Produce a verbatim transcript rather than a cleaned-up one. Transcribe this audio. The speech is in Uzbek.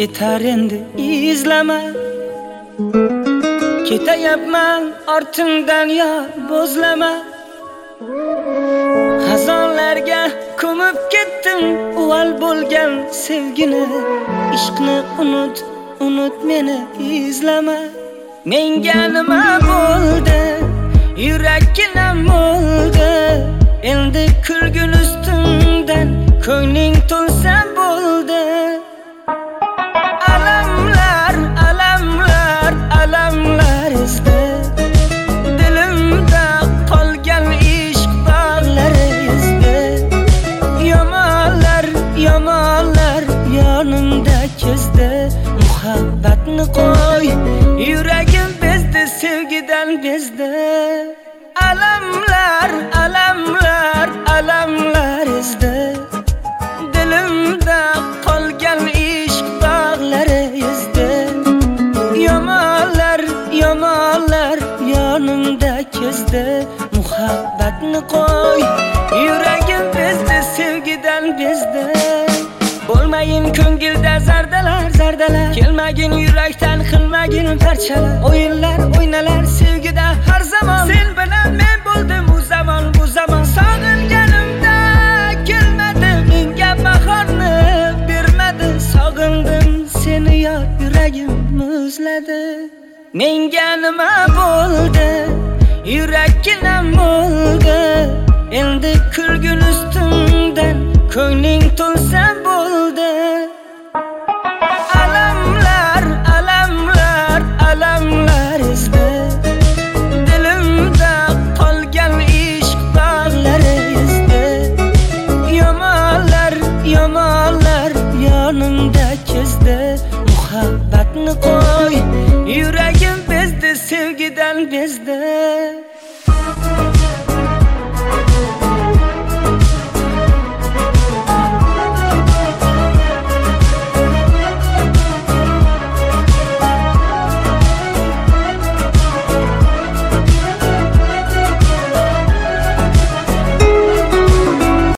yetar endi izlama. Ketayapman ortimdan yor bo'zlama. Xazonlarga ko'mib ketdim uvol bo'lgan sevgini. Ishqni unut, unut meni izlama. Menga nima bo'ldi? Yurakkinam bo'ldi. Endi kulgin ustimdan ko'ngling to'lsa bo'ldi. Alamlar, alamlar, alamlar izda. Dilimda qolgan ishq dog'lari izda. Yomonlar, yomonlar yonimda kezdi. Muhabbatni qo'y, yuragim bezdi, sevgidan bezdi. Alamlar, alamlar, alamlar izda. Dilimda qolgan ishq dog'lari izda. Yomonlar, yomonlar yonimda kezdi. Muhabbatni qo'y, yuragim bezdi, sevgidan bezdi. Bo'lmayin ko'ngilda zardalar, zardalar. Kelmagin yurakdan, qilmagin parchalar. O'yinlar, o'ynalar sevgida har zamon. Sen bilan men bo'ldim u zamon, bu zamon. Sog'inganimda kelmadi, menga bahorni bermadi. Sog'indim seni yor, yuragim muzladi. Menga nima bo'ldi? Yurakkinam bo'ldi. Endi kulgin ustimdan ko'ngling to'lsa bo'ldi. Alamlar, alamlar, alamlar izda. Dilimda qolgan ishq dog'lari izda. Yomonlar, yomonlar yonimda kezdi. Muhabbatni qo'y, yuragim bezdi, sevgidan bezdi.